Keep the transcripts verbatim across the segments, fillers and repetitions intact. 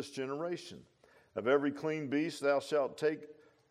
this generation. Of every clean beast thou shalt take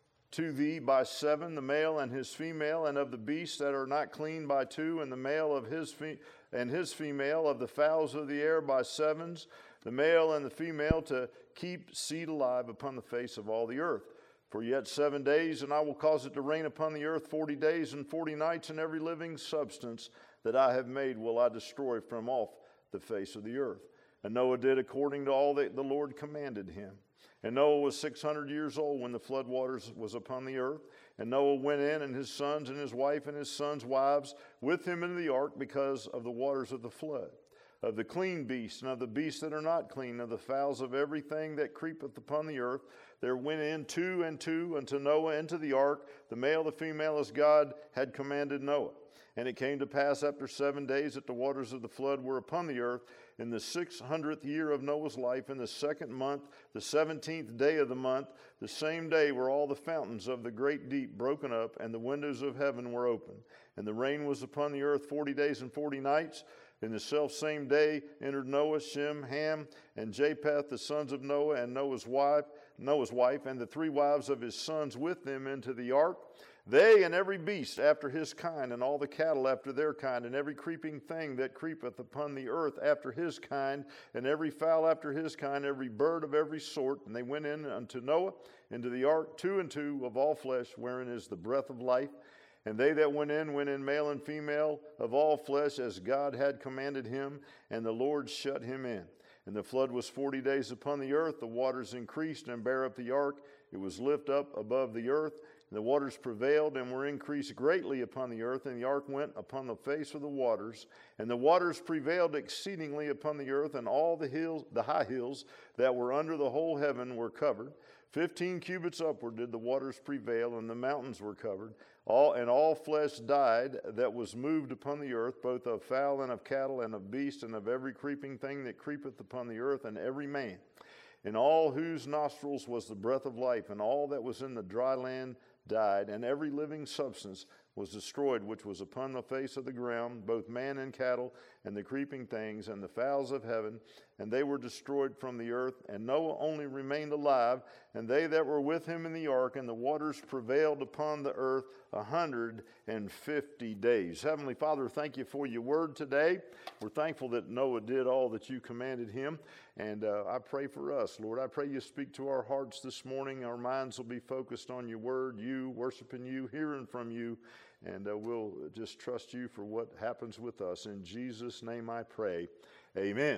to thee by seven, the male and his female, and of the beasts that are not clean by two, and the male of his fe- and his female, of the fowls of the air by sevens, the male and the female, to keep seed alive upon the face of all the earth. For yet seven days, and I will cause it to rain upon the earth forty days and forty nights, and every living substance that I have made will I destroy from off the face of the earth. And Noah did according to all that the Lord commanded him. And Noah was six hundred years old when the flood waters was upon the earth. And Noah went in, and his sons and his wife and his sons' wives with him into the ark, because of the waters of the flood. Of the clean beasts, and of the beasts that are not clean, of the fowls of everything that creepeth upon the earth, there went in two and two unto Noah into the ark, the male, the female, as God had commanded Noah. And it came to pass after seven days that the waters of the flood were upon the earth, in the six hundredth year of Noah's life, in the second month, the seventeenth day of the month, the same day were all the fountains of the great deep broken up, and the windows of heaven were open. And the rain was upon the earth forty days and forty nights. In the selfsame day entered Noah, Shem, Ham, and Japheth, the sons of Noah, and Noah's wife, Noah's wife, and the three wives of his sons with them into the ark. They and every beast after his kind, and all the cattle after their kind, and every creeping thing that creepeth upon the earth after his kind, and every fowl after his kind, every bird of every sort. And they went in unto Noah into the ark, two and two of all flesh, wherein is the breath of life. And they that went in, went in male and female of all flesh, as God had commanded him, and the Lord shut him in. And the flood was forty days upon the earth. The waters increased and bare up the ark. It was lift up above the earth. And the waters prevailed and were increased greatly upon the earth. And the ark went upon the face of the waters. And the waters prevailed exceedingly upon the earth. And all the hills, the high hills that were under the whole heaven were covered. Fifteen cubits upward did the waters prevail, and the mountains were covered. All and all flesh died that was moved upon the earth, both of fowl and of cattle and of beast and of every creeping thing that creepeth upon the earth, and every man, in all whose nostrils was the breath of life, and all that was in the dry land died, and every living substance was destroyed, which was upon the face of the ground, both man and cattle, and the creeping things, and the fowls of heaven, and they were destroyed from the earth. And Noah only remained alive, and they that were with him in the ark, and the waters prevailed upon the earth a hundred and fifty days. Heavenly Father, thank you for your word today. We're thankful that Noah did all that you commanded him, and uh, I pray for us, Lord. I pray you speak to our hearts this morning. Our minds will be focused on your word, you, worshiping you, hearing from you, and uh, we'll just trust you for what happens with us. In Jesus' name I pray, amen.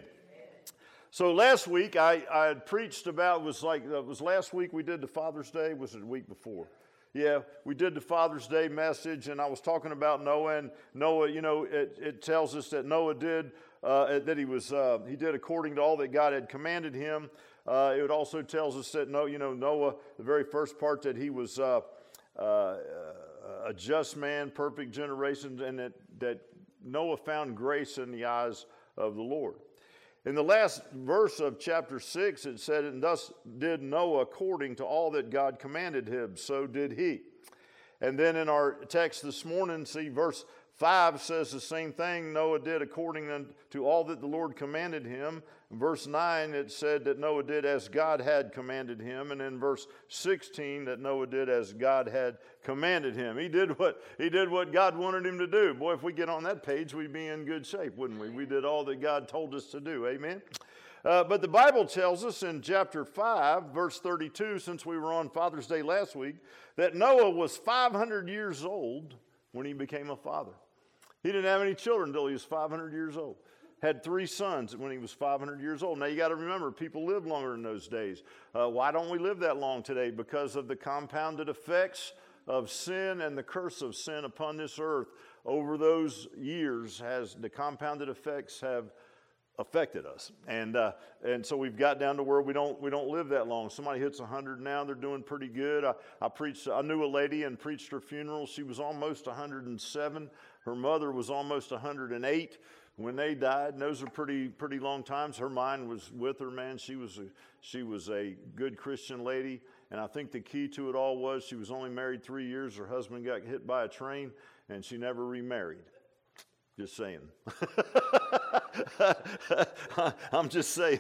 So last week I, I had preached about, was like, it was last week we did the Father's Day, was it the week before? Yeah, we did the Father's Day message, and I was talking about Noah, and Noah, you know, it, it tells us that Noah did, uh, that he was, uh, he did according to all that God had commanded him. Uh, it also tells us that, no, you know, Noah, the very first part, that he was uh, uh, a just man, perfect generation, and that, that Noah found grace in the eyes of the Lord. In the last verse of chapter six, it said, and thus did Noah according to all that God commanded him, so did he. And then in our text this morning, see, verse five says the same thing. Noah did according to all that the Lord commanded him. In verse nine, it said that Noah did as God had commanded him. And in verse sixteen, that Noah did as God had commanded him. He did what, he did what God wanted him to do. Boy, if we get on that page, we'd be in good shape, wouldn't we? We did all that God told us to do. Amen? Uh, but the Bible tells us in chapter five, verse thirty-two, since we were on Father's Day last week, that Noah was five hundred years old when he became a father. He didn't have any children until he was five hundred years old. Had three sons when he was five hundred years old. Now you got to remember, people lived longer in those days. Uh, why don't we live that long today? Because of the compounded effects of sin and the curse of sin upon this earth. Over those years, has the compounded effects have affected us, and uh, and so we've got down to where we don't we don't live that long. Somebody hits a hundred now, they're doing pretty good. I, I preached. I knew a lady and preached her funeral. She was almost one hundred and seven. Her mother was almost one hundred and eight when they died. And those are pretty pretty long times. Her mind was with her, man. She was a, she was a good Christian lady, and I think the key to it all was she was only married three years. Her husband got hit by a train, and she never remarried. Just saying. I'm just saying.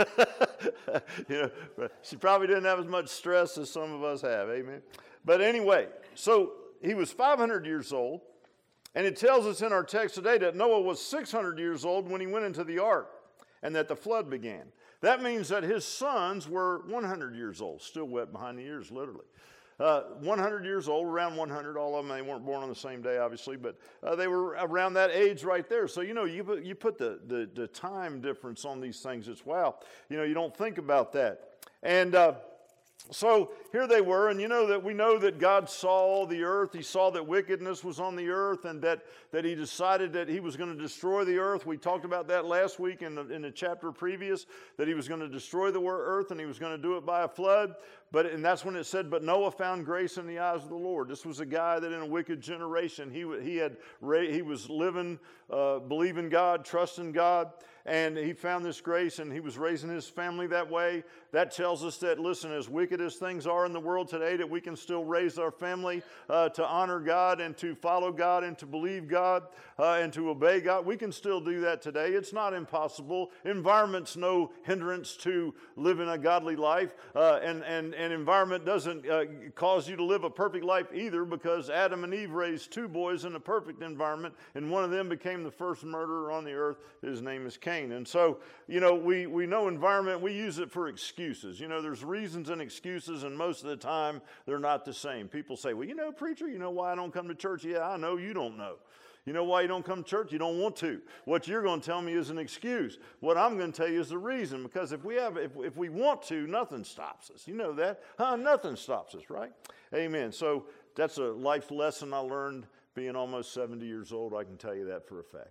You know, she probably didn't have as much stress as some of us have. Amen. But anyway, so he was five hundred years old, and it tells us in our text today that Noah was six hundred years old when he went into the ark, and that the flood began. That means that his sons were one hundred years old, still wet behind the ears, literally. Uh, one hundred years old, around one hundred, all of them, they weren't born on the same day, obviously, but uh, they were around that age right there. So, you know, you put, you put the, the, the time difference on these things, it's wow. You know, you don't think about that. And uh, so here they were, and you know that we know that God saw the earth. He saw that wickedness was on the earth, and that, that he decided that he was going to destroy the earth. We talked about that last week in the, in the chapter previous, that he was going to destroy the earth, and he was going to do it by a flood. But, and that's when it said, but Noah found grace in the eyes of the Lord. This was a guy that in a wicked generation, he, he, had, he was living, uh, believing God, trusting God, and he found this grace, and he was raising his family that way. That tells us that, listen, as wicked as things are in the world today, that we can still raise our family uh, to honor God and to follow God and to believe God uh, and to obey God. We can still do that today. It's not impossible. Environment's no hindrance to living a godly life, uh, and, and, and environment doesn't uh, cause you to live a perfect life either, because Adam and Eve raised two boys in a perfect environment, and one of them became the first murderer on the earth. His name is Cain. And so, you know, we, we know environment, we use it for excuses. You know, there's reasons and excuses, and most of the time they're not the same. People say, well, you know, preacher, you know why I don't come to church? Yeah, I know you don't know. You know why you don't come to church? You don't want to. What you're going to tell me is an excuse. What I'm going to tell you is the reason. Because if we have, if, if we want to, nothing stops us. You know that? Huh? Nothing stops us, right? Amen. So that's a life lesson I learned being almost seventy years old. I can tell you that for a fact,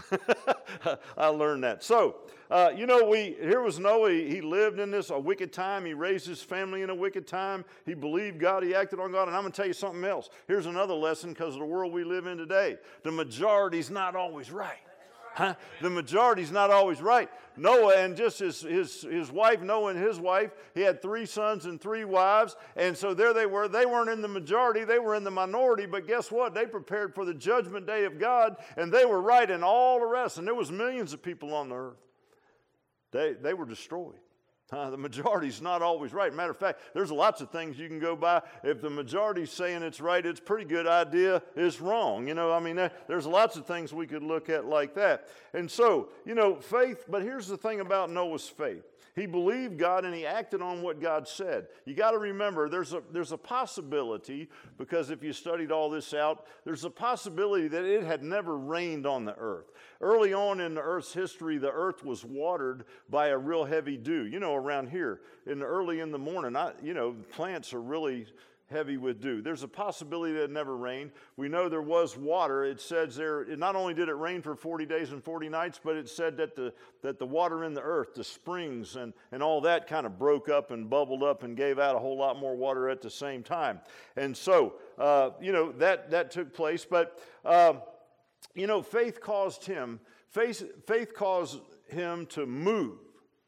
right? I learned that. So, uh, you know, we here was Noah. He, he lived in this a wicked time. He raised his family in a wicked time. He believed God. He acted on God. And I'm going to tell you something else. Here's another lesson because of the world we live in today. The majority's not always right. Huh? The majority's not always right. Noah and just his, his, his wife, Noah and his wife, he had three sons and three wives. And so there they were. They weren't in the majority. They were in the minority. But guess what? They prepared for the judgment day of God, and they were right in all the rest. And there was millions of people on the earth. They, they were destroyed. Uh, the majority's not always right. Matter of fact, there's lots of things you can go by. If the majority's saying it's right, it's a pretty good idea. It's wrong. You know, I mean, there's lots of things we could look at like that. And so, you know, faith, but here's the thing about Noah's faith. He believed God and he acted on what God said. You got to remember, there's a, there's a possibility, because if you studied all this out, there's a possibility that it had never rained on the earth. Early on in the earth's history, the earth was watered by a real heavy dew. You know, around here, in the early in the morning, I, you know, plants are really heavy with dew. There's a possibility that it never rained. We know there was water. It says there, it not only did it rain for forty days and forty nights, but it said that the that the water in the earth, the springs and, and all that kind of broke up and bubbled up and gave out a whole lot more water at the same time. And so, uh, you know, that, that took place. But, uh, you know, faith caused him, faith, faith caused him to move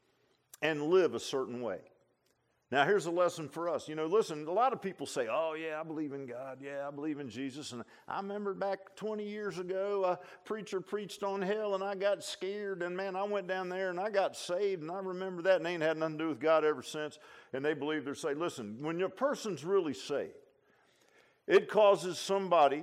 and live a certain way. Now, here's a lesson for us. You know, listen, a lot of people say, oh, yeah, I believe in God. Yeah, I believe in Jesus. And I remember back twenty years ago, a preacher preached on hell, and I got scared. And, man, I went down there, and I got saved. And I remember that, and they ain't had nothing to do with God ever since. And they believe they're saved. Listen, when your person's really saved, it causes somebody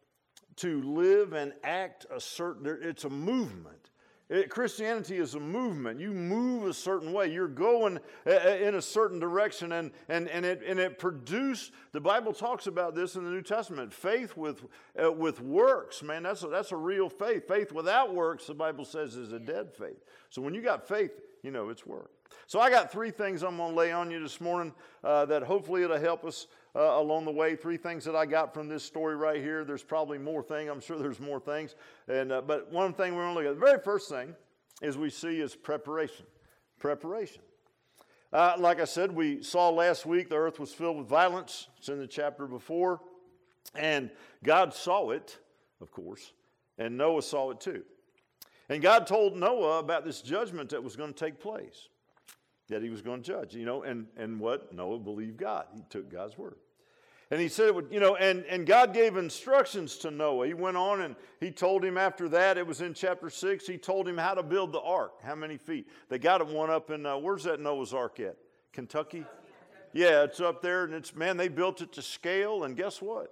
to live and act a certain, it's a movement. It, Christianity is a movement. You move a certain way. You're going a, in a certain direction, and, and, and, it, and it produced, the Bible talks about this in the New Testament, faith with, uh, with works. Man, that's a, that's a real faith. Faith without works, the Bible says, is a dead faith. So when you got faith, you know it's work. So I got three things I'm going to lay on you this morning uh, that hopefully it'll help us uh, along the way. Three things that I got from this story right here. There's probably more things. I'm sure there's more things. And uh, but one thing we're going to look at, the very first thing is we see is preparation. Preparation. Uh, like I said, we saw last week the earth was filled with violence. It's in the chapter before. And God saw it, of course, and Noah saw it too. And God told Noah about this judgment that was going to take place, that he was going to judge, you know, and, and what? Noah believed God. He took God's word. And he said it would, you know, and, and God gave instructions to Noah. He went on and he told him after that, it was in chapter six, he told him how to build the ark, how many feet. They got one up in, uh, where's that Noah's ark at? Kentucky? Yeah, it's up there, and it's, man, they built it to scale, and guess what?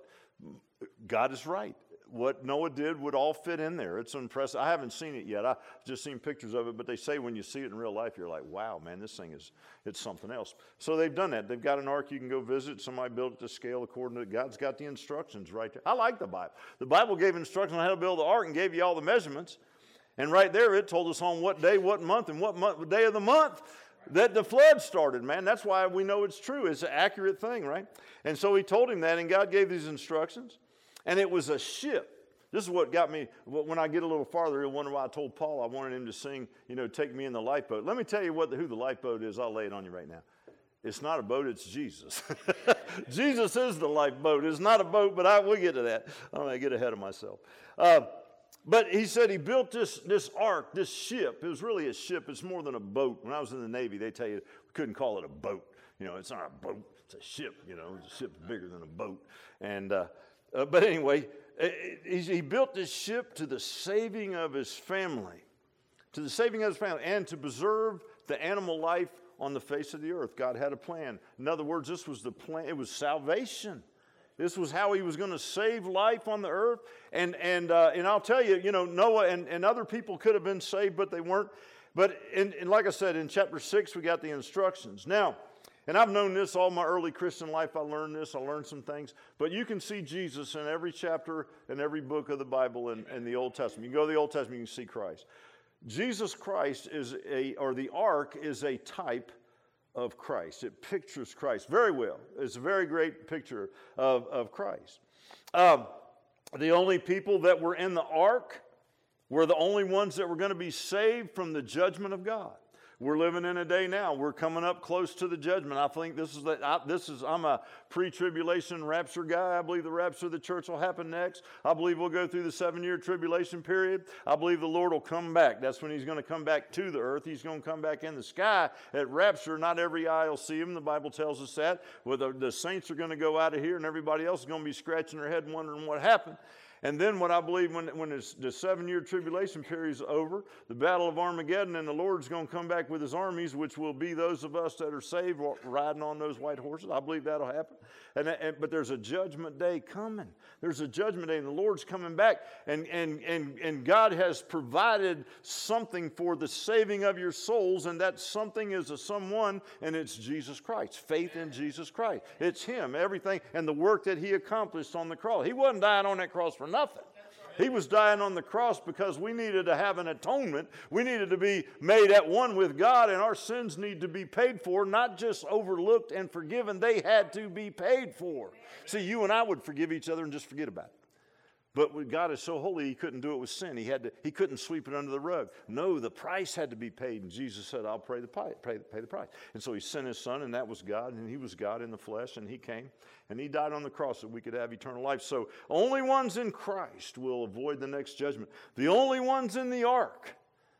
God is right. What Noah did would all fit in there. It's impressive. I haven't seen it yet. I've just seen pictures of it, but they say when you see it in real life, you're like, wow, man, this thing is, it's something else. So they've done that. They've got an ark you can go visit. Somebody built it to scale according to, God's got the instructions right there. I like the Bible. The Bible gave instructions on how to build the ark and gave you all the measurements. And right there, it told us on what day, what month, and what month, day of the month that the flood started, man. That's why we know it's true. It's an accurate thing, right? And so he told him that, and God gave these instructions. And it was a ship. This is what got me, when I get a little farther, you'll wonder why I told Paul I wanted him to sing, you know, take me in the lifeboat. Let me tell you what the, who the lifeboat is. I'll lay it on you right now. It's not a boat, it's Jesus. Jesus is the lifeboat. It's not a boat, but I will get to that. I'm going to get ahead of myself. Uh, but he said he built this, this ark, this ship. It was really a ship. It's more than a boat. When I was in the Navy, they tell you we couldn't call it a boat. You know, it's not a boat. It's a ship. You know, a ship's bigger than a boat. And uh, uh, but anyway, he built this ship to the saving of his family, to the saving of his family, and to preserve the animal life on the face of the earth. God had a plan. In other words, this was the plan. It was salvation. This was how he was going to save life on the earth. And and uh, and I'll tell you, you know, Noah and, and other people could have been saved, but they weren't. But in, in, like I said, in chapter six, we got the instructions. Now, and I've known this all my early Christian life. I learned this. I learned some things. But you can see Jesus in every chapter and every book of the Bible and, and the Old Testament. You can go to the Old Testament, you can see Christ. Jesus Christ is a, or the ark is a type of Christ. It pictures Christ very well. It's a very great picture of, of Christ. Um, the only people that were in the ark were the only ones that were going to be saved from the judgment of God. We're living in a day now. We're coming up close to the judgment. I think this is that. I, this is. I'm a pre-tribulation rapture guy. I believe the rapture of the church will happen next. I believe we'll go through the seven-year tribulation period. I believe the Lord will come back. That's when He's going to come back to the earth. He's going to come back in the sky at rapture. Not every eye will see Him. The Bible tells us that. Well, the, the saints are going to go out of here, and everybody else is going to be scratching their head, wondering what happened. And then what I believe when, when the seven-year tribulation period is over, the battle of Armageddon, and the Lord's going to come back with His armies, which will be those of us that are saved riding on those white horses. I believe that'll happen. And, and But there's a judgment day coming. There's a judgment day, and the Lord's coming back. And, and, and, and God has provided something for the saving of your souls, and that something is a someone, and it's Jesus Christ. Faith in Jesus Christ. It's Him, everything, and the work that He accomplished on the cross. He wasn't dying on that cross for nothing. He was dying on the cross because we needed to have an atonement. We needed to be made at one with God, and our sins need to be paid for, not just overlooked and forgiven. They had to be paid for. See, you and I would forgive each other and just forget about it. But God is so holy, He couldn't do it with sin. He had to. He couldn't sweep it under the rug. No, the price had to be paid. And Jesus said, I'll pay the, pay, pay the price. And so He sent His Son, and that was God. And He was God in the flesh, and He came. And He died on the cross so we could have eternal life. So only ones in Christ will avoid the next judgment. The only ones in the ark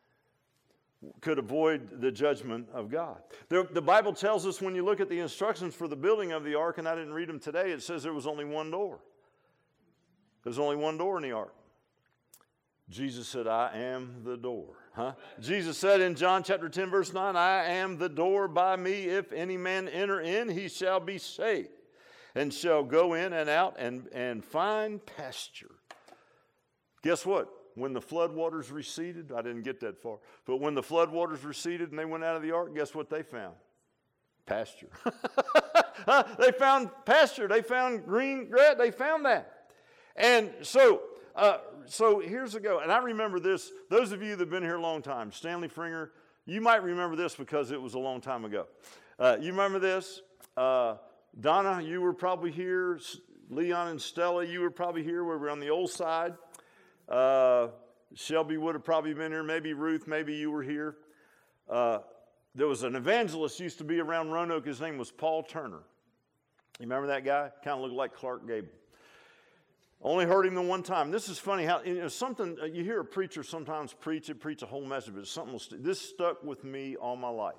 could avoid the judgment of God. The, the Bible tells us when you look at the instructions for the building of the ark, and I didn't read them today, it says there was only one door. There's only one door in the ark. Jesus said, I am the door. Huh? Jesus said in John chapter ten, verse nine, I am the door. By me, if any man enter in, he shall be saved, and shall go in and out and, and find pasture. Guess what? When the floodwaters receded, I didn't get that far, but when the floodwaters receded and they went out of the ark, guess what they found? Pasture. They found pasture. They found green grass. They found that. And so, uh, so here's the go. And I remember this. Those of you that have been here a long time, Stanley Fringer, you might remember this because it was a long time ago. Uh, you remember this? Uh, Donna, you were probably here. Leon and Stella, you were probably here. We were on the old side. Uh, Shelby would have probably been here. Maybe Ruth, maybe you were here. Uh, there was an evangelist used to be around Roanoke. His name was Paul Turner. You remember that guy? Kind of looked like Clark Gable. Only heard him the one time. This is funny how, you know, something, you hear a preacher sometimes preach it, preach a whole message, but something will st- this stuck with me all my life.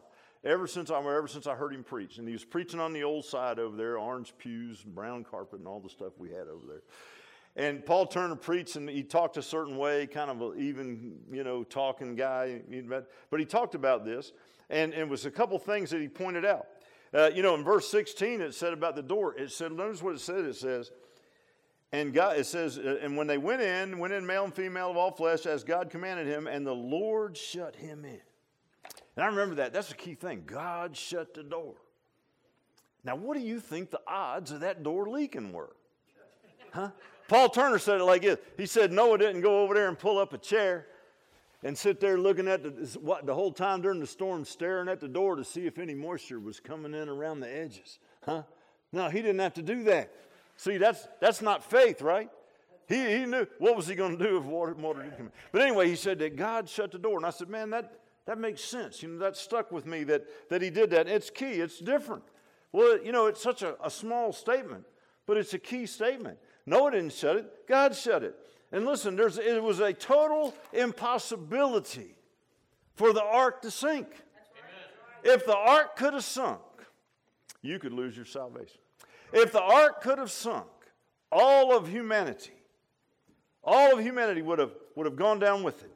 ever since I ever since I heard him preach. And he was preaching on the old side over there, orange pews, and brown carpet, and all the stuff we had over there. And Paul Turner preached, and he talked a certain way, kind of an even, you know, talking guy. But he talked about this, and, and it was a couple things that he pointed out. Uh, you know, in verse sixteen, it said about the door. It said, notice what it said. It says, and God, it says, and when they went in, went in male and female of all flesh, as God commanded him, and the Lord shut him in. And I remember that. That's a key thing. God shut the door. Now, what do you think the odds of that door leaking were? Huh? Paul Turner said it like this. He said Noah didn't go over there and pull up a chair and sit there looking at the, what, the whole time during the storm, staring at the door to see if any moisture was coming in around the edges. Huh? No, he didn't have to do that. See, that's that's not faith, right? He he knew. What was he going to do if water, water didn't come in? But anyway, he said that God shut the door. And I said, man, that, that makes sense. You know, that stuck with me that, that he did that. It's key. It's different. Well, you know, it's such a, a small statement, but it's a key statement. Noah didn't shut it. God shut it. And listen, there's, it was a total impossibility for the ark to sink. Amen. If the ark could have sunk, you could lose your salvation. If the ark could have sunk, all of humanity, all of humanity would have, would have gone down with it.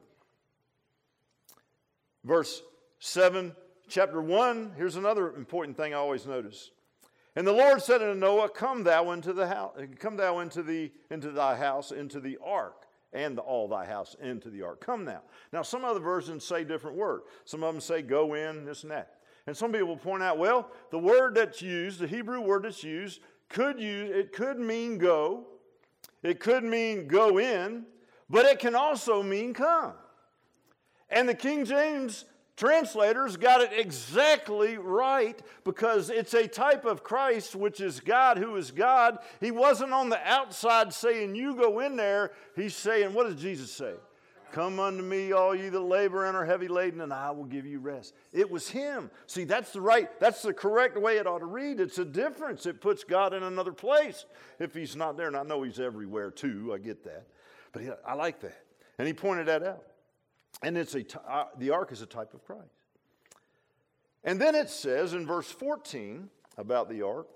Verse seven, chapter one, here's another important thing I always notice. And the Lord said unto Noah, Come thou into the house, come thou into the into thy house, into the ark, and the, all thy house into the ark. Come now. Now, some other versions say different word. Some of them say go in, this and that. And some people will point out, well, the word that's used, the Hebrew word that's used, could use it could mean go, it could mean go in, but it can also mean come. And the King James translators got it exactly right because it's a type of Christ, which is God, who is God. He wasn't on the outside saying, you go in there. He's saying, what does Jesus say? Come unto me, all ye that labor and are heavy laden, and I will give you rest. It was him. See, that's the right, that's the correct way it ought to read. It's a difference. It puts God in another place if he's not there. And I know he's everywhere too. I get that. But he, I like that. And he pointed that out. And it's a uh, the ark is a type of Christ. And then it says in verse fourteen about the ark,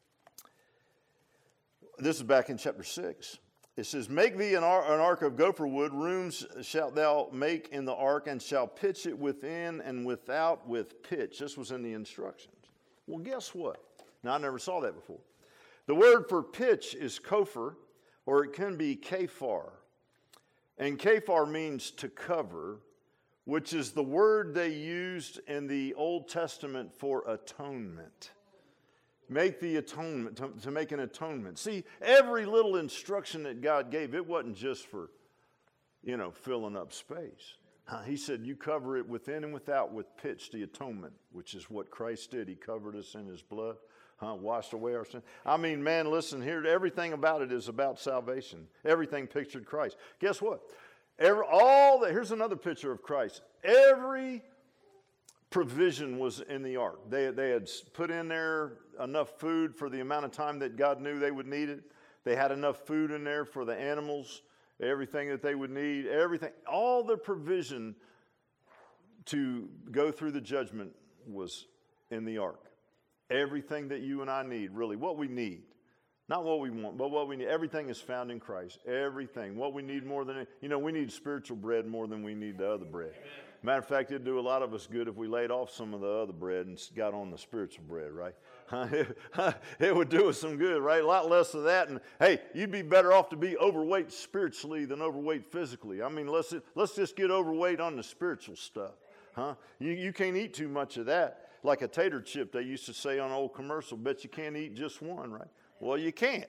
this is back in chapter six. It says, Make thee an, ar- an ark of gopher wood, rooms shalt thou make in the ark, and shall pitch it within and without with pitch. This was in the instructions. Well, guess what? Now, I never saw that before. The word for pitch is kopher, or it can be kaphar. And kaphar means to cover, which is the word they used in the Old Testament for atonement. Make the atonement, to, to make an atonement. See, every little instruction that God gave, it wasn't just for, you know, filling up space. Uh, he said, you cover it within and without with pitch, the atonement, which is what Christ did. He covered us in his blood, uh, washed away our sin. I mean, man, listen here, everything about it is about salvation. Everything pictured Christ. Guess what? Every, all the, here's another picture of Christ. Every provision was in the ark. They, they had put in there enough food for the amount of time that God knew they would need it. They had enough food in there for the animals, everything that they would need, everything. All the provision to go through the judgment was in the ark. Everything that you and I need, really, what we need. Not what we want, but what we need. Everything is found in Christ. Everything. What we need more than, you know, we need spiritual bread more than we need the other bread. Amen. Matter of fact, it'd do a lot of us good if we laid off some of the other bread and got on the spiritual bread, right? It would do us some good, right? A lot less of that. And hey, you'd be better off to be overweight spiritually than overweight physically. I mean, let's let's just get overweight on the spiritual stuff, huh? You you can't eat too much of that. Like a tater chip, they used to say on an old commercial, bet you can't eat just one, right? Well, you can't.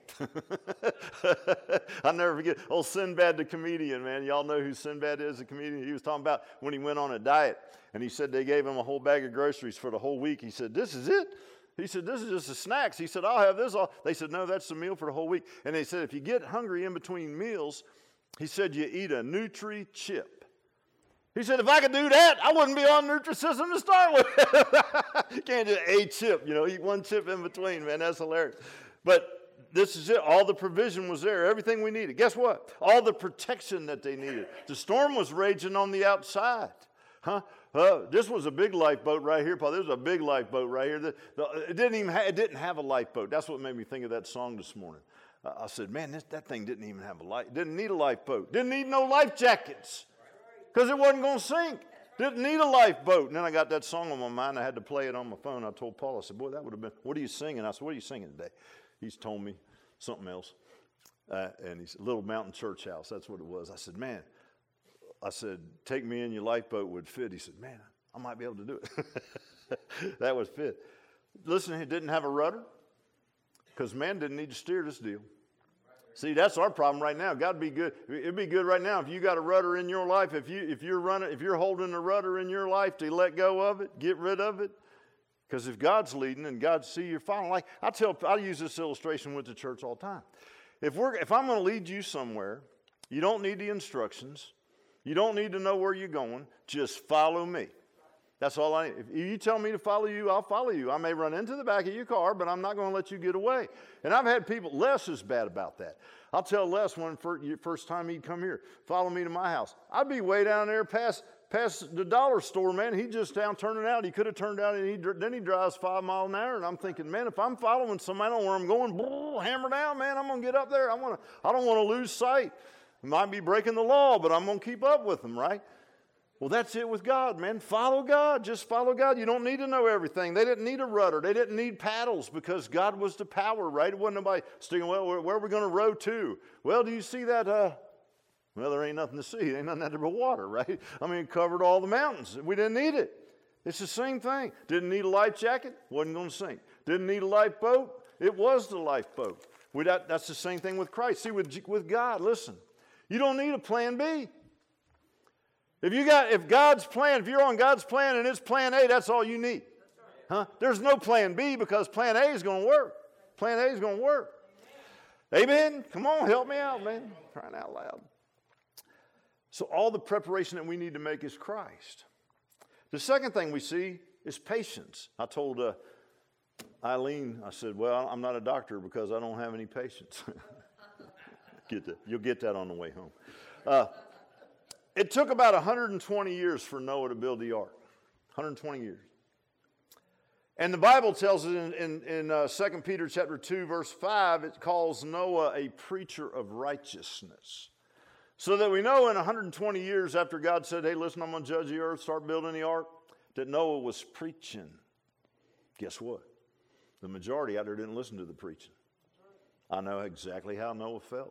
I'll never forget old Sinbad the comedian, man. Y'all know who Sinbad is, the comedian? He was talking about when he went on a diet, and he said they gave him a whole bag of groceries for the whole week. He said, this is it? He said, this is just the snacks. He said, I'll have this all. They said, no, that's the meal for the whole week. And they said, if you get hungry in between meals, he said, you eat a Nutri-Chip. He said, if I could do that, I wouldn't be on Nutrisystem to start with. You can't just a chip, you know, eat one chip in between, man. That's hilarious. But this is it. All the provision was there. Everything we needed. Guess what? All the protection that they needed. The storm was raging on the outside. Huh? Uh, this was a big lifeboat right here, Paul. This was a big lifeboat right here. The, the, it didn't even ha- it didn't have a lifeboat. That's what made me think of that song this morning. Uh, I said, man, this, that thing didn't even have a life. Didn't need a lifeboat. Didn't need no life jackets because it wasn't going to sink. Didn't need a lifeboat. And then I got that song on my mind. I had to play it on my phone. I told Paul, I said, boy, that would have been, what are you singing? I said, what are you singing today? He's told me something else. Uh, and he said, Little Mountain Church House. That's what it was. I said, man, I said, take me in your lifeboat would fit. He said, man, I might be able to do it. That would fit. Listen, it didn't have a rudder because man didn't need to steer this deal. See, that's our problem right now. God be good. It'd be good right now if you got a rudder in your life. If you if you're running, if you're holding a rudder in your life, to let go of it, get rid of it. Because if God's leading and God see you're following, like I tell, I use this illustration with the church all the time. If we're if I'm going to lead you somewhere, you don't need the instructions. You don't need to know where you're going. Just follow me. That's all I need. If you tell me to follow you, I'll follow you. I may run into the back of your car, but I'm not going to let you get away. And I've had people, Les is bad about that. I'll tell Les when first time he'd come here, follow me to my house. I'd be way down there past past the dollar store, man. He just down turning out. He could have turned out, and he, then he drives five miles an hour. And I'm thinking, man, if I'm following somebody, I don't know where I'm going, blah, hammer down, man, I'm going to get up there. I want to. I don't want to lose sight. I might be breaking the law, but I'm going to keep up with them, right? Well, that's it with God, man. Follow God. Just follow God. You don't need to know everything. They didn't need a rudder. They didn't need paddles because God was the power, right? It wasn't nobody sticking, well, where, where are we going to row to? Well, do you see that? Uh, well, there ain't nothing to see. There ain't nothing out there but water, right? I mean, it covered all the mountains. We didn't need it. It's the same thing. Didn't need a life jacket. Wasn't going to sink. Didn't need a lifeboat. It was the lifeboat. We, that, that's the same thing with Christ. See, with, with God, listen, you don't need a plan B. If you got, if God's plan, if you're on God's plan and it's plan A, that's all you need. Huh? There's no plan B because plan A is going to work. Plan A is going to work. Amen? Come on, help me out, man. Crying out loud. So all the preparation that we need to make is Christ. The second thing we see is patience. I told uh, Eileen, I said, well, I'm not a doctor because I don't have any patience. Get that. You'll get that on the way home. Uh, It took about one hundred twenty years for Noah to build the ark. one hundred twenty years. And the Bible tells us in, in, in uh, Second Peter chapter two, verse five, it calls Noah a preacher of righteousness. So that we know in one hundred twenty years after God said, hey, listen, I'm going to judge the earth, start building the ark, that Noah was preaching. Guess what? The majority out there didn't listen to the preaching. I know exactly how Noah felt.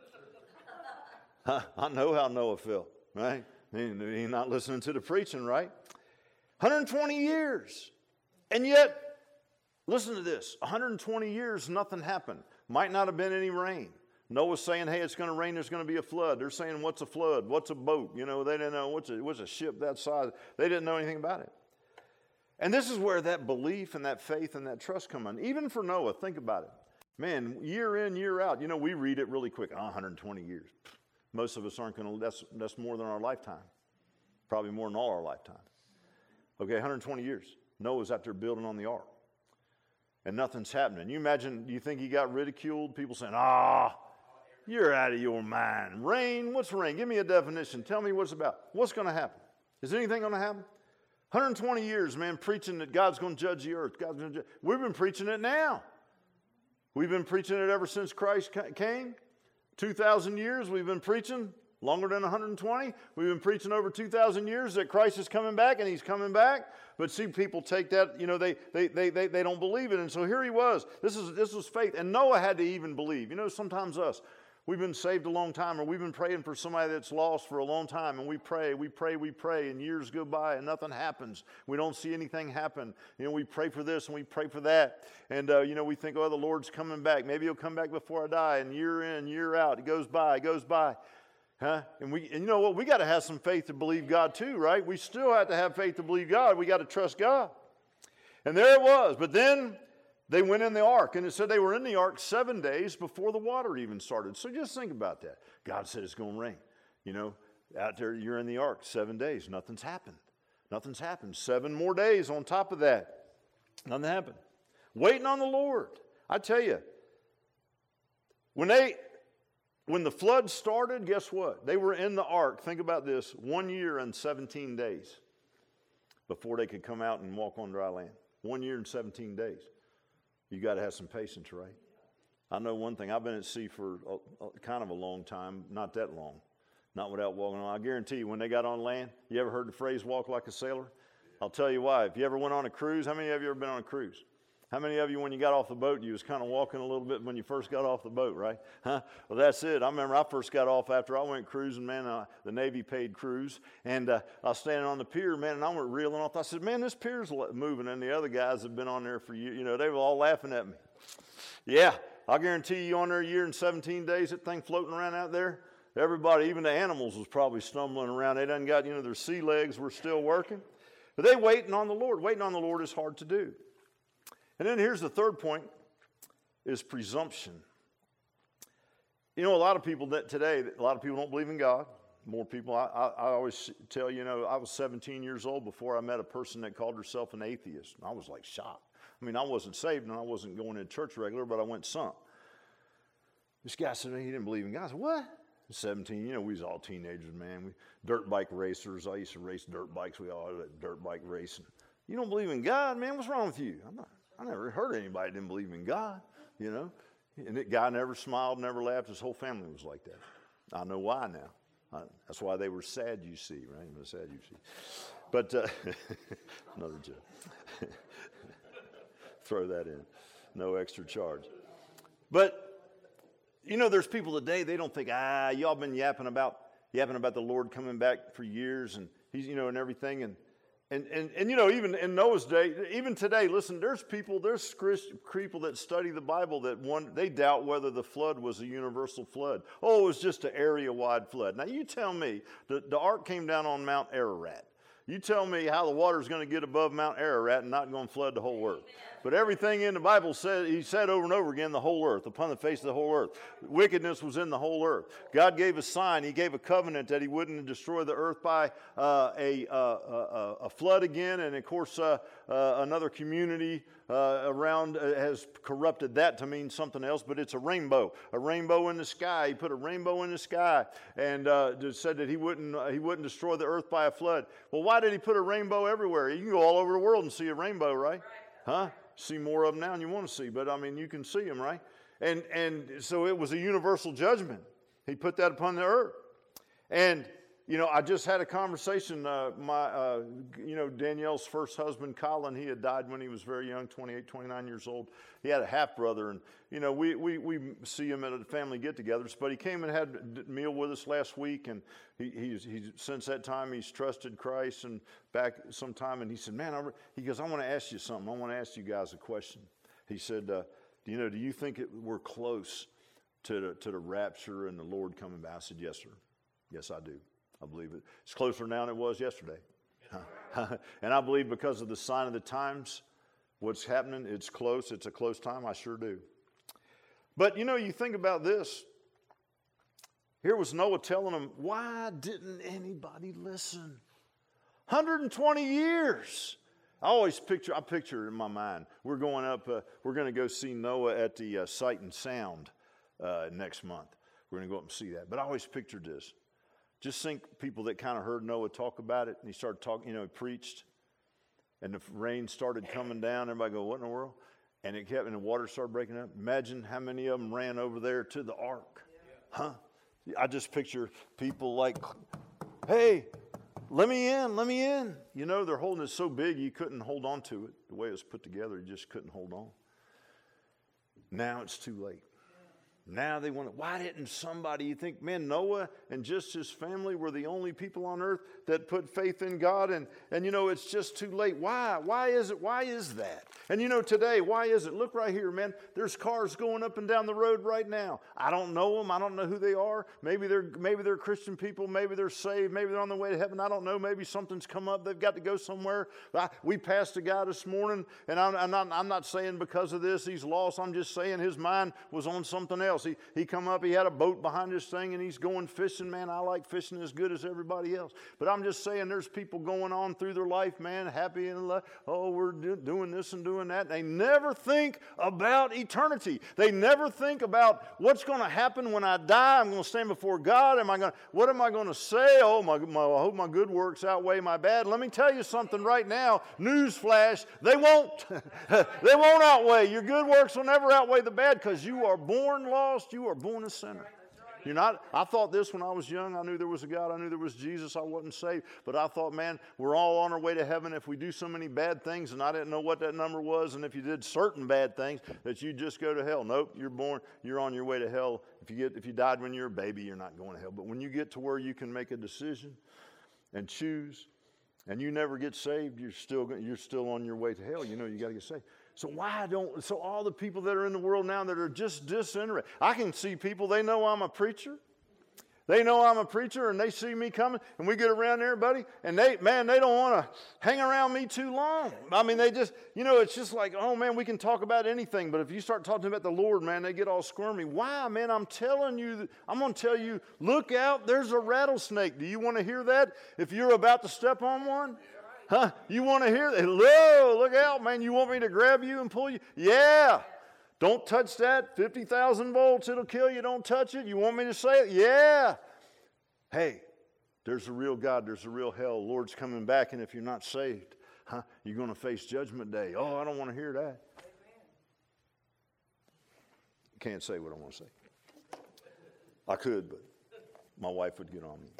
I know how Noah felt. Right? He's not listening to the preaching, right? one hundred twenty years. And yet, listen to this. one hundred twenty years, nothing happened. Might not have been any rain. Noah's saying, hey, it's going to rain, there's going to be a flood. They're saying, what's a flood? What's a boat? You know, they didn't know what's a, what's a ship that size. They didn't know anything about it. And this is where that belief and that faith and that trust come in. Even for Noah, think about it. Man, year in, year out, you know, we read it really quick. Oh, one hundred twenty years. Most of us aren't going to, that's, that's more than our lifetime. Probably more than all our lifetime. Okay, one hundred twenty years. Noah's out there building on the ark. And nothing's happening. You imagine, do you think he got ridiculed? People saying, ah, you're out of your mind. Rain, what's rain? Give me a definition. Tell me what it's about. What's going to happen? Is anything going to happen? one hundred twenty years, man, preaching that God's going to judge the earth. God's going to judge. We've been preaching it now. We've been preaching it ever since Christ came. two thousand years we've been preaching, longer than one hundred twenty. We've been preaching over two thousand years that Christ is coming back, and he's coming back. But see, people take that, you know, they they they they, they don't believe it. And so here he was. This is this was faith. And Noah had to even believe. You know, sometimes us, we've been saved a long time, or we've been praying for somebody that's lost for a long time, and we pray, we pray, we pray, and years go by and nothing happens. We don't see anything happen. You know, we pray for this and we pray for that. And, uh, you know, we think, oh, the Lord's coming back. Maybe he'll come back before I die. And year in, year out, it goes by, it goes by. Huh? And, we, and you know what? We got to have some faith to believe God too, right? We still have to have faith to believe God. We got to trust God. And there it was. But then they went in the ark, and it said they were in the ark seven days before the water even started. So just think about that. God said it's going to rain. You know, out there, you're in the ark seven days. Nothing's happened. Nothing's happened. Seven more days on top of that. Nothing happened. Waiting on the Lord. I tell you, when they, when the flood started, guess what? They were in the ark. Think about this. One year and seventeen days. before they could come out and walk on dry land. One year and seventeen days. You got to have some patience, right? I know one thing. I've been at sea for a, a, kind of a long time, not that long, not without walking on. I guarantee you, when they got on land, you ever heard the phrase "walk like a sailor"? I'll tell you why. If you ever went on a cruise, how many of you ever been on a cruise? How many of you, when you got off the boat, you was kind of walking a little bit when you first got off the boat, right? Huh? Well, that's it. I remember I first got off after I went cruising, man. Uh, the Navy paid cruise, and uh, I was standing on the pier, man, and I went reeling off. I said, man, this pier's moving, and the other guys have been on there for years. You know, they were all laughing at me. Yeah, I guarantee you on there a year and seventeen days, that thing floating around out there, everybody, even the animals, was probably stumbling around. They done got, you know, their sea legs were still working. But they waiting on the Lord. Waiting on the Lord is hard to do. And then here's the third point, is presumption. You know, a lot of people that today, a lot of people don't believe in God. More people, I, I, I always tell you, you know, I was seventeen years old before I met a person that called herself an atheist. And I was like shocked. I mean, I wasn't saved and I wasn't going to church regular, but I went some. This guy said he didn't believe in God. I said, what? seventeen, you know, we was all teenagers, man. We dirt bike racers. I used to race dirt bikes. We all had dirt bike racing. You don't believe in God, man? What's wrong with you? I'm not, I never heard anybody didn't believe in God, you know. And that guy never smiled, never laughed. His whole family was like that. I know why now. I, that's why they were sad, you see, right? They were sad, you see. But uh, another joke. Throw that in. No extra charge. But, you know, there's people today, they don't think, ah, y'all been yapping about yapping about the Lord coming back for years and he's, you know, and everything. And, and, and, and you know, even in Noah's day, even today, listen, there's people, there's people that study the Bible that one, they doubt whether the flood was a universal flood. Oh, it was just an area-wide flood. Now, you tell me, the, the ark came down on Mount Ararat. You tell me how the water's going to get above Mount Ararat and not going to flood the whole earth. But everything in the Bible said, he said over and over again, the whole earth, upon the face of the whole earth. Wickedness was in the whole earth. God gave a sign. He gave a covenant that he wouldn't destroy the earth by uh, a, uh, a, a flood again. And of course, uh, uh, another community uh, around uh, has corrupted that to mean something else. But it's a rainbow, a rainbow in the sky. He put a rainbow in the sky and uh, said that he wouldn't, uh, he wouldn't destroy the earth by a flood. Well, why did he put a rainbow everywhere? You can go all over the world and see a rainbow, right? Huh? See more of them now than you want to see, but I mean, you can see them, right? And and so it was a universal judgment. He put that upon the earth. And, you know, I just had a conversation, uh, my, uh, you know, Danielle's first husband, Colin, he had died when he was very young, twenty-eight, twenty-nine years old. He had a half-brother, and, you know, we, we, we see him at a family get-togethers, but he came and had a meal with us last week, and he, he's, he's, since that time, he's trusted Christ, and back sometime, and he said, man, I re-, he goes, I want to ask you something. I want to ask you guys a question. He said, uh, you know, do you think it, we're close to the, to the rapture and the Lord coming back? I said, yes, sir. Yes, I do. I believe it. It's closer now than it was yesterday. And I believe because of the sign of the times, what's happening, it's close. It's a close time. I sure do. But, you know, you think about this. Here was Noah telling them, why didn't anybody listen? one hundred twenty years. I always picture, I picture it in my mind. We're going up, uh, we're going to go see Noah at the uh, Sight and Sound uh, next month. We're going to go up and see that. But I always pictured this. Just think people that kind of heard Noah talk about it, and he started talking, you know, he preached, and the rain started coming down. Everybody go, what in the world? And it kept, and the water started breaking up. Imagine how many of them ran over there to the ark. Huh? I just picture people like, hey, let me in, let me in. You know, they're holding it so big you couldn't hold on to it. The way it was put together, you just couldn't hold on. Now it's too late. Now they want to, why didn't somebody, you think, man, Noah and just his family were the only people on earth that put faith in God, and, and you know, it's just too late. Why? Why is it? Why is that? And you know, today, why is it? Look right here, man. There's cars going up and down the road right now. I don't know them. I don't know who they are. Maybe they're, maybe they're Christian people. Maybe they're saved. Maybe they're on their way to heaven. I don't know. Maybe something's come up. They've got to go somewhere. I, we passed a guy this morning, and I'm, I'm, not, I'm not saying because of this he's lost. I'm just saying his mind was on something else. else. He, he come up, he had a boat behind this thing, and he's going fishing. Man, I like fishing as good as everybody else. But I'm just saying there's people going on through their life, man, happy and love. Oh, we're do, doing this and doing that. They never think about eternity. They never think about what's going to happen when I die. I'm going to stand before God. Am I going? What am I going to say? Oh, my, my, I hope my good works outweigh my bad. Let me tell you something right now. Newsflash, they won't. They won't outweigh. Your good works will never outweigh the bad because you are born lost. You are born a sinner. You're not, I thought this when I was young. I knew there was a God. I knew there was Jesus. I wasn't saved. But I thought, man, we're all on our way to heaven if we do so many bad things, and I didn't know what that number was, and if you did certain bad things, that you just go to hell. Nope, you're born, you're on your way to hell. If you get, if you died when you're a baby, you're not going to hell. But when you get to where you can make a decision and choose, and you never get saved, you're still, you're still on your way to hell. You know you got to get saved. So why don't, so all the people that are in the world now that are just disinterested, I can see people, they know I'm a preacher. They know I'm a preacher and they see me coming and we get around there, buddy, and they, man, they don't want to hang around me too long. I mean, they just, you know, it's just like, oh man, we can talk about anything, but if you start talking about the Lord, man, they get all squirmy. Why, man? I'm telling you, I'm going to tell you, look out, there's a rattlesnake. Do you want to hear that? If you're about to step on one? Huh? You want to hear that? Hello, look out, man. You want me to grab you and pull you? Yeah. Don't touch that. fifty thousand volts, it'll kill you. Don't touch it. You want me to say it? Yeah. Hey, there's a real God. There's a real hell. The Lord's coming back, and if you're not saved, huh, you're going to face judgment day. Oh, I don't want to hear that. Can't say what I want to say. I could, but my wife would get on me.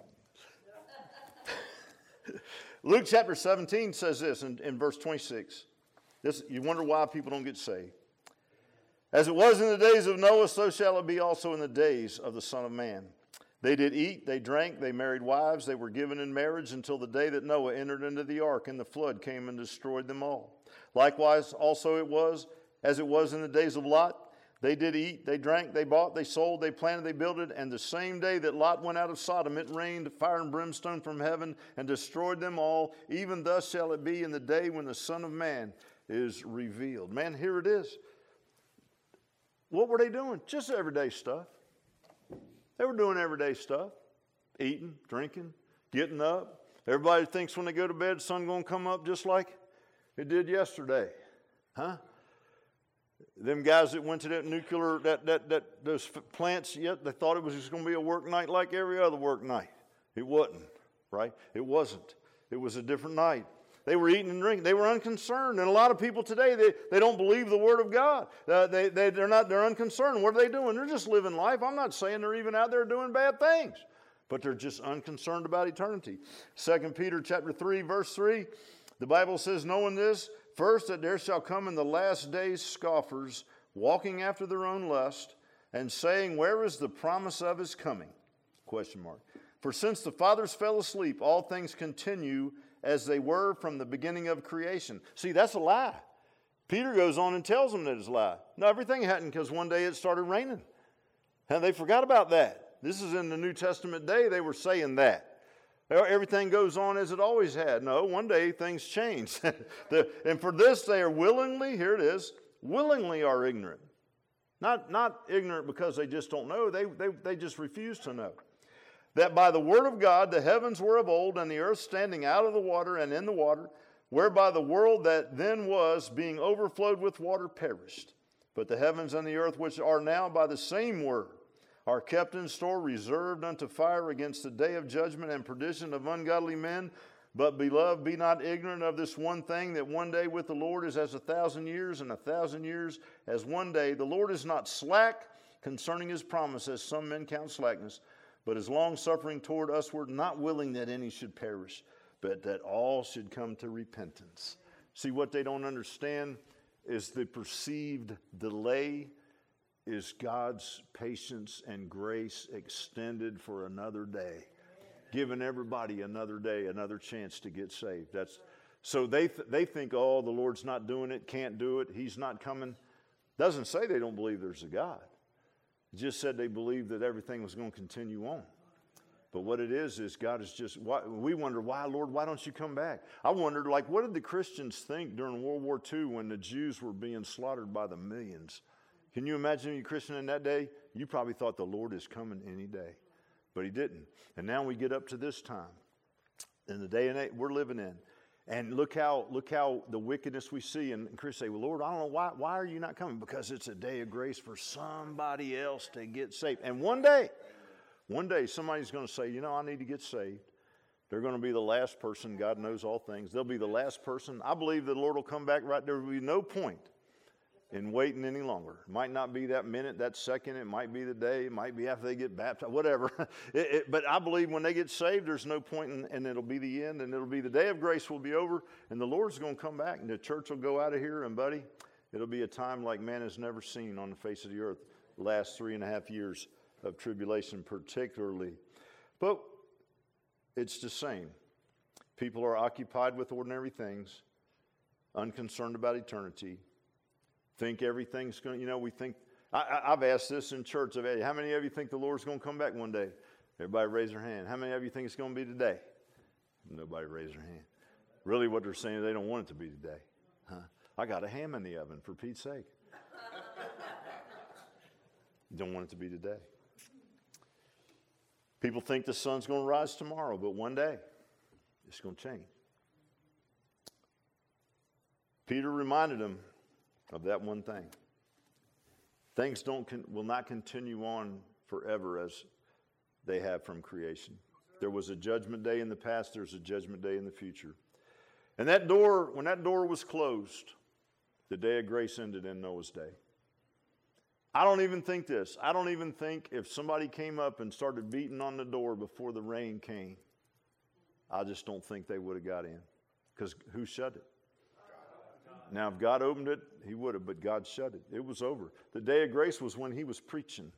Luke chapter seventeen says this in, in verse twenty-six. This, you wonder why people don't get saved. As it was in the days of Noah, so shall it be also in the days of the Son of Man. They did eat, they drank, they married wives, they were given in marriage until the day that Noah entered into the ark, and the flood came and destroyed them all. Likewise, also it was, as it was in the days of Lot. They did eat, they drank, they bought, they sold, they planted, they builded, and the same day that Lot went out of Sodom, it rained fire and brimstone from heaven and destroyed them all. Even thus shall it be in the day when the Son of Man is revealed. Man, here it is. What were they doing? Just everyday stuff. They were doing everyday stuff. Eating, drinking, getting up. Everybody thinks when they go to bed, the sun going to come up just like it did yesterday. Huh? Them guys that went to that nuclear, that that that those plants, yet they thought it was just going to be a work night like every other work night. It wasn't, right? It wasn't. It was a different night. They were eating and drinking. They were unconcerned. And a lot of people today, they, they don't believe the Word of God. Uh, they, they, they're not, they're unconcerned. What are they doing? They're just living life. I'm not saying they're even out there doing bad things, but they're just unconcerned about eternity. Second Peter chapter three, verse three, the Bible says, knowing this, first, that there shall come in the last days scoffers, walking after their own lust, and saying, where is the promise of his coming? Question mark. For since the fathers fell asleep, all things continue as they were from the beginning of creation. See, that's a lie. Peter goes on and tells them that it's a lie. No, everything happened because one day it started raining. And they forgot about that. This is in the New Testament day, they were saying that. Everything goes on as it always had. No, one day things change. the, and for this they are willingly, here it is, willingly are ignorant. Not, not ignorant because they just don't know, they, they, they just refuse to know. That by the word of God the heavens were of old, and the earth standing out of the water and in the water, whereby the world that then was, being overflowed with water, perished. But the heavens and the earth, which are now by the same word, are kept in store, reserved unto fire against the day of judgment and perdition of ungodly men. But, beloved, be not ignorant of this one thing, that one day with the Lord is as a thousand years, and a thousand years as one day. The Lord is not slack concerning his promise, as some men count slackness, but is long-suffering toward usward, not willing that any should perish, but that all should come to repentance. See, what they don't understand is the perceived delay is God's patience and grace extended for another day, giving everybody another day, another chance to get saved. That's so they th- they think, oh, the Lord's not doing it, can't do it, he's not coming. Doesn't say they don't believe there's a God. It just said they believed that everything was going to continue on. But what it is, is God is just, why, we wonder, why, Lord, why don't you come back? I wondered, like, what did the Christians think during World War Two when the Jews were being slaughtered by the millions? Can you imagine you Christian in that day? You probably thought the Lord is coming any day, but he didn't. And now we get up to this time in the day and age we're living in. And look how look how the wickedness we see. And Chris say, well, Lord, I don't know, why, why are you not coming? Because it's a day of grace for somebody else to get saved. And one day, one day somebody's going to say, you know, I need to get saved. They're going to be the last person. God knows all things. They'll be the last person. I believe the Lord will come back right there. There will be no point in waiting any longer. It might not be that minute, that second. It might be the day. It might be after they get baptized, whatever. it, it, but I believe when they get saved, there's no point, in, and it'll be the end, and it'll be the day of grace will be over, and the Lord's going to come back, and the church will go out of here, and buddy, it'll be a time like man has never seen on the face of the earth. The last three and a half years of tribulation particularly. But it's the same. People are occupied with ordinary things, unconcerned about eternity. Think everything's going to, you know, we think, I, I, I've asked this in church. I've asked, how many of you think the Lord's going to come back one day? Everybody raise their hand. How many of you think it's going to be today? Nobody raise their hand. Really what they're saying is they don't want it to be today. Huh? I got a ham in the oven, for Pete's sake. Don't want it to be today. People think the sun's going to rise tomorrow, but one day it's going to change. Peter reminded them of that one thing. Things don't con- will not continue on forever as they have from creation. There was a judgment day in the past, there's a judgment day in the future. And that door, when that door was closed, the day of grace ended in Noah's day. I don't even think this. I don't even think if somebody came up and started beating on the door before the rain came, I just don't think they would have got in. Because who shut it? Now, if God opened it, he would have, but God shut it. It was over. The day of grace was when he was preaching.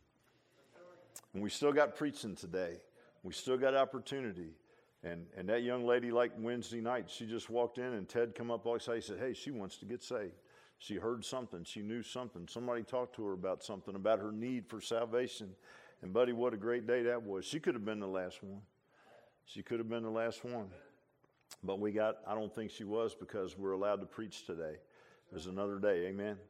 And we still got preaching today. We still got opportunity. And and that young lady, like Wednesday night, she just walked in and Ted come up all excited. He said, hey, she wants to get saved. She heard something. She knew something. Somebody talked to her about something, about her need for salvation. And, buddy, what a great day that was. She could have been the last one. She could have been the last one. But we got, I don't think she was, because we're allowed to preach today. There's another day, amen? Amen.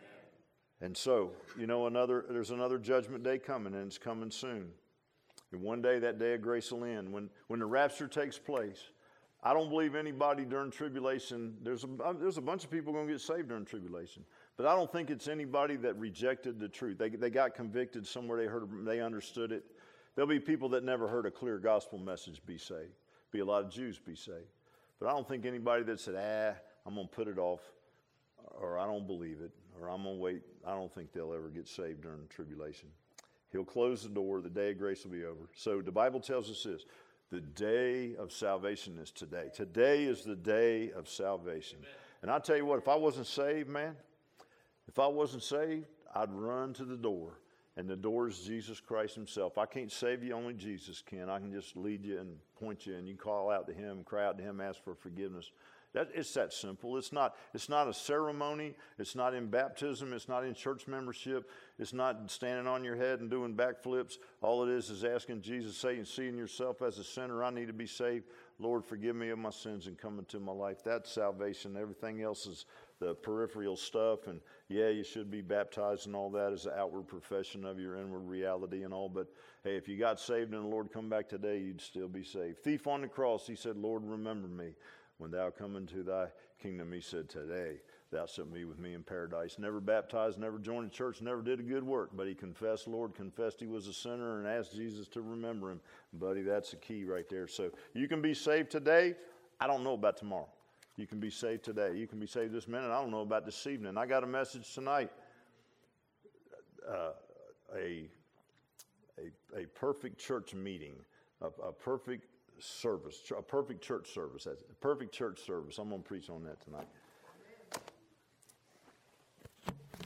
And so, you know, another there's another judgment day coming, and it's coming soon. And one day that day of grace will end. When when the rapture takes place, I don't believe anybody during tribulation, there's a, there's a bunch of people going to get saved during tribulation. But I don't think it's anybody that rejected the truth. They they got convicted somewhere, they heard, they understood it. There'll be people that never heard a clear gospel message be saved. Be a lot of Jews be saved. But I don't think anybody that said, ah, I'm going to put it off, or I don't believe it, or I'm going to wait, I don't think they'll ever get saved during tribulation. He'll close the door, the day of grace will be over. So the Bible tells us this, the day of salvation is today. Today is the day of salvation. Amen. And I'll tell you what, if I wasn't saved, man, if I wasn't saved, I'd run to the door. And the door is Jesus Christ himself. I can't save you, only Jesus can. I can just lead you and point you, and you call out to him, cry out to him, ask for forgiveness. That, it's that simple. It's not, it's not a ceremony. It's not in baptism. It's not in church membership. It's not standing on your head and doing backflips. All it is is asking Jesus, saying, seeing yourself as a sinner, I need to be saved. Lord, forgive me of my sins and come into my life. That's salvation. Everything else is the peripheral stuff. And yeah, you should be baptized and all that is the outward profession of your inward reality and all. But hey, if you got saved and the Lord come back today, you'd still be saved. Thief on the cross, he said, Lord, remember me. When thou come into thy kingdom, he said, today thou shalt be with me in paradise. Never baptized, never joined a church, never did a good work. But he confessed, Lord, confessed he was a sinner and asked Jesus to remember him. Buddy, that's the key right there. So you can be saved today. I don't know about tomorrow. You can be saved today. You can be saved this minute. I don't know about this evening. I got a message tonight. Uh, a, a, a perfect church meeting, a, a perfect service, a perfect church service. That's a perfect church service. I'm going to preach on that tonight.